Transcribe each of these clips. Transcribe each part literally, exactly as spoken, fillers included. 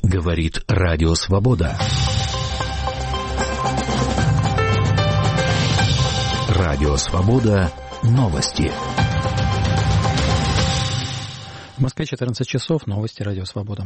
Говорит Радио Свобода. Радио Свобода. Новости. В Москве четырнадцать часов. Новости Радио Свобода.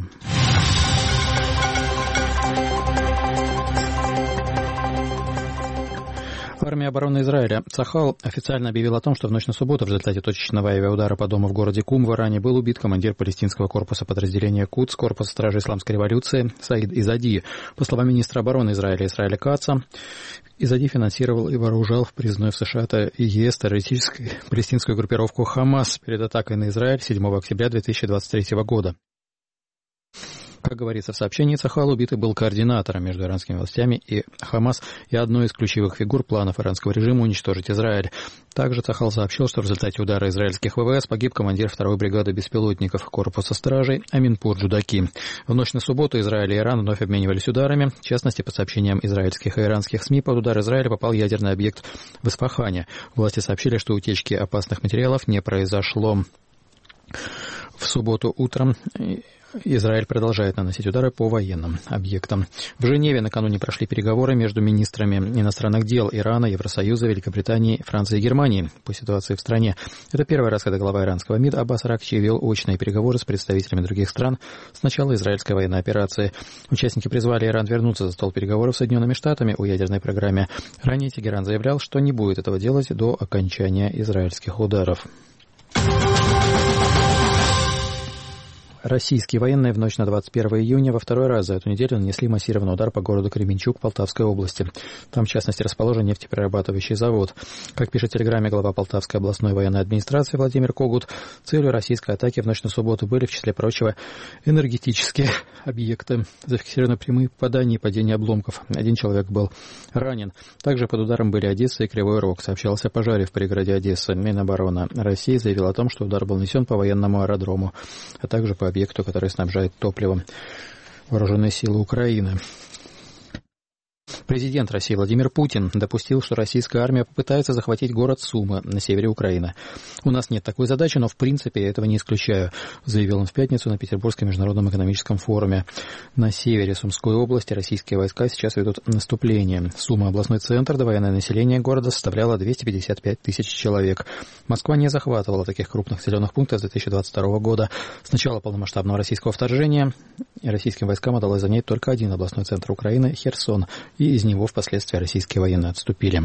Армия обороны Израиля Цахал официально объявила о том, что в ночь на субботу в результате точечного авиаудара по дому в городе Кум в Иране был убит командир палестинского корпуса подразделения Кудс, корпуса стражи Исламской революции Саид Изади. По словам министра обороны Израиля Исраэля Каца, Изади финансировал и вооружал в признанную в США и ЕС террористическую палестинскую группировку «Хамас» перед атакой на Израиль седьмого октября две тысячи двадцать третьего года. Как говорится в сообщении, Цахал убитый был координатором между иранскими властями и Хамас и одной из ключевых фигур планов иранского режима уничтожить Израиль. Также Цахал сообщил, что в результате удара израильских ВВС погиб командир второй бригады беспилотников корпуса стражей Аминпур Джудаки. В ночь на субботу Израиль и Иран вновь обменивались ударами. В частности, по сообщениям израильских и иранских СМИ, под удар Израиля попал ядерный объект в Исфахане. Власти сообщили, что утечки опасных материалов не произошло. В субботу утром Израиль продолжает наносить удары по военным объектам. В Женеве накануне прошли переговоры между министрами иностранных дел Ирана, Евросоюза, Великобритании, Франции и Германии по ситуации в стране. Это первый раз, когда глава иранского МИД Аббас Аракчи вел очные переговоры с представителями других стран с начала израильской военной операции. Участники призвали Иран вернуться за стол переговоров с Соединенными Штатами о ядерной программе. Ранее Тегеран заявлял, что не будет этого делать до окончания израильских ударов. Российские военные в ночь на двадцать первое июня во второй раз за эту неделю нанесли массированный удар по городу Кременчуг Полтавской области. Там, в частности, расположен нефтеперерабатывающий завод. Как пишет в телеграмме глава Полтавской областной военной администрации Владимир Когут, целью российской атаки в ночь на субботу были, в числе прочего, энергетические объекты. Зафиксированы прямые попадания и падения обломков. Один человек был ранен. Также под ударом были Одесса и Кривой Рог. Сообщалось о пожаре в пригороде Одессы. Минобороны России заявила о том, что удар был нанесен по военному аэродрому, а также по объекту, который снабжает топливом вооруженные силы Украины. Президент России Владимир Путин допустил, что российская армия попытается захватить город Сумы на севере Украины. «У нас нет такой задачи, но в принципе я этого не исключаю», заявил он в пятницу на Петербургском международном экономическом форуме. На севере Сумской области российские войска сейчас ведут наступление. Сума, областной центр, довоенное население города составляло двести пятьдесят пять тысяч человек. Москва не захватывала таких крупных населенных пунктов с две тысячи двадцать второго года. С начала полномасштабного российского вторжения российским войскам удалось занять только один областной центр Украины – Херсон, и из него впоследствии российские военные отступили.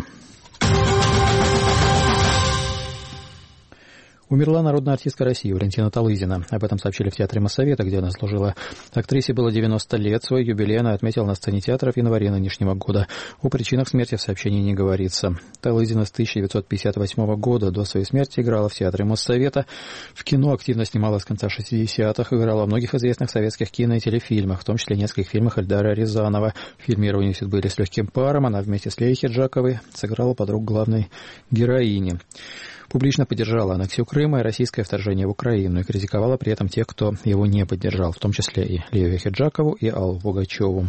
Умерла народная артистка России Валентина Талызина. Об этом сообщили в Театре Моссовета, где она служила. Актрисе было девяносто лет. Свой юбилей она отметила на сцене театра в январе нынешнего года. О причинах смерти в сообщении не говорится. Талызина с тысяча девятьсот пятьдесят восьмого года до своей смерти играла в Театре Моссовета. В кино активно снималась с конца шестидесятых. Играла во многих известных советских кино- и телефильмах, в том числе в нескольких фильмах Эльдара Рязанова. В фильме «Ирония судьбы» или «С легким паром» она вместе с Леей Хиджаковой сыграла подругу главной героини. Публично поддержала аннексию Крыма и российское вторжение в Украину и критиковала при этом тех, кто его не поддержал, в том числе и Лею Хиджакову и Аллу Пугачеву.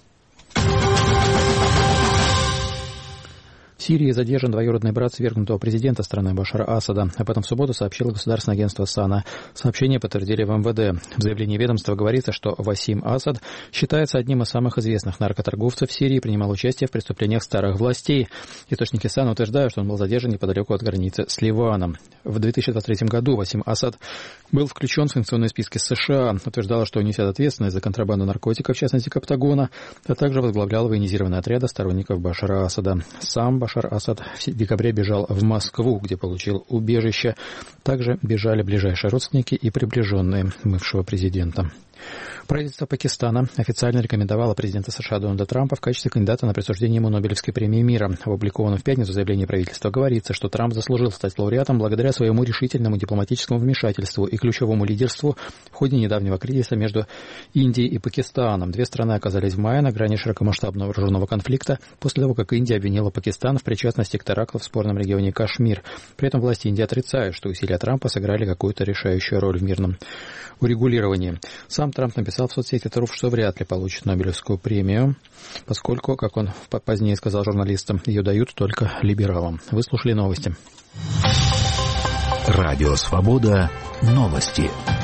В Сирии задержан двоюродный брат свергнутого президента страны Башара Асада. Об этом в субботу сообщило государственное агентство САНА. Сообщение подтвердили в МВД. В заявлении ведомства говорится, что Васим Асад считается одним из самых известных наркоторговцев в Сирии и принимал участие в преступлениях старых властей. Источники САНА утверждают, что он был задержан неподалеку от границы с Ливаном. В две тысячи двадцать третьем году Васим Асад был включен в санкционные списки США. Утверждала, что несет ответственность за контрабанду наркотиков, в частности Каптагона, а также возглавлял военизированные отряды сторонников Башара Асада. Сам Башар Асад в декабре бежал в Москву, где получил убежище. Также бежали ближайшие родственники и приближенные бывшего президента. Правительство Пакистана официально рекомендовало президента США Дональда Трампа в качестве кандидата на присуждение ему Нобелевской премии мира. В опубликованном в пятницу заявлении правительства говорится, что Трамп заслужил стать лауреатом благодаря своему решительному дипломатическому вмешательству и ключевому лидерству в ходе недавнего кризиса между Индией и Пакистаном. Две страны оказались в мае на грани широкомасштабного вооруженного конфликта после того, как Индия обвинила Пакистан в причастности к теракту в спорном регионе Кашмир. При этом власти Индии отрицают, что усилия Трампа сыграли какую-то решающую роль в мирном урегулировании. Сам Трамп написал в соцсети Труф, что вряд ли получит Нобелевскую премию, поскольку, как он позднее сказал журналистам, ее дают только либералам. Вы слушали новости. Радио Свобода. Новости.